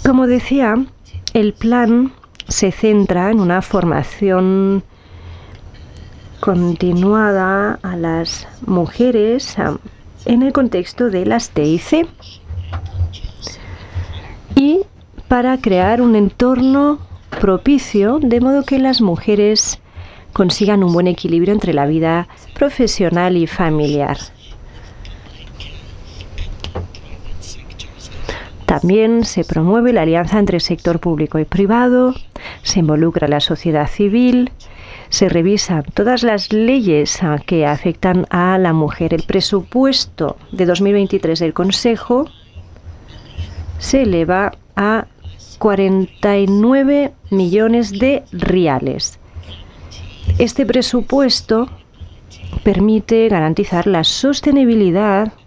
Como decía, el plan se centra en una formación continuada a las mujeres en el contexto de las TIC y para crear un entorno propicio de modo que las mujeres consigan un buen equilibrio entre la vida profesional y familiar. También se promueve la alianza entre sector público y privado, se involucra a la sociedad civil, se revisan todas las leyes que afectan a la mujer. El presupuesto de 2023 del Consejo se eleva a 49 millones de reales. Este presupuesto permite garantizar la sostenibilidad